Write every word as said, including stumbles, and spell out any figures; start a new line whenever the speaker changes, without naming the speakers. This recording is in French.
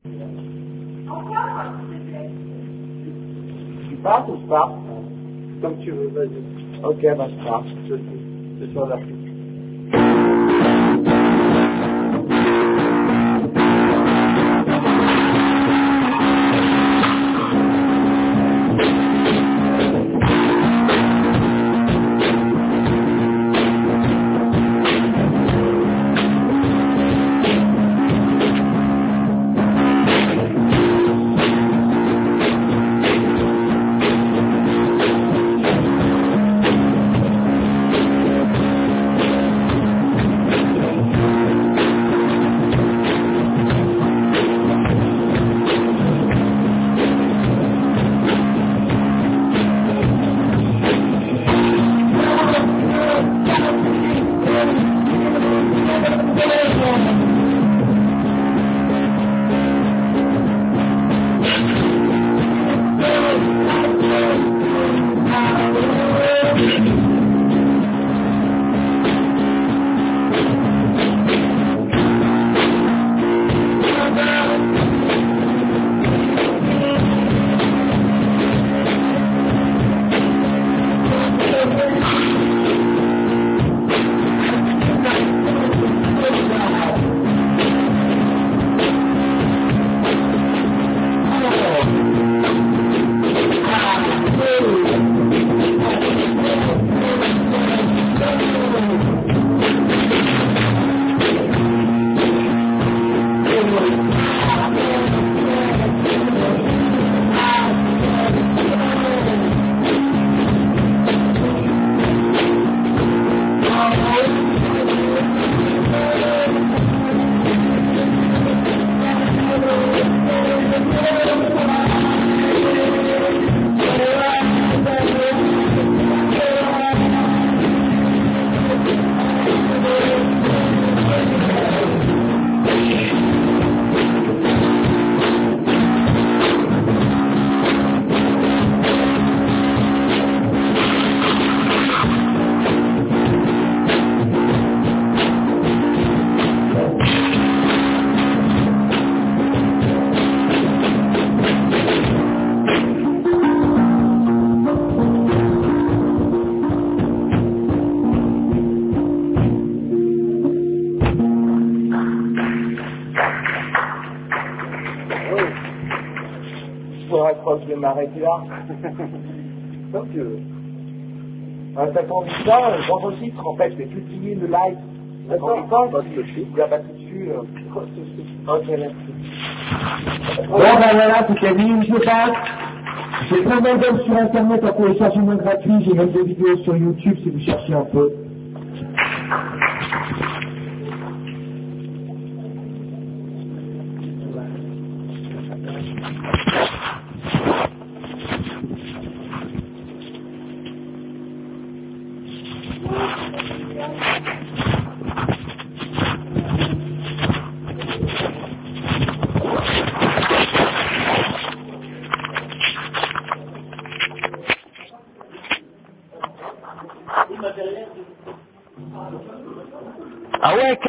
Tu passes ou je pars? Comme tu veux, vas-y. Ok, bah je pars. Je suis, je suis en Afrique. Je crois que je vais m'arrêter là. Comme tu veux. Euh, T'as ton ça, j'enregistre en fait, je vais publier le live. D'accord, il y a pas tout dessus. Euh... Ok, merci. Bon, ben voilà, toute la vie, je passe. J'ai plein d'albums sur internet en téléchargement gratuit, j'ai même des vidéos sur YouTube si vous cherchez un peu. Ah ouais.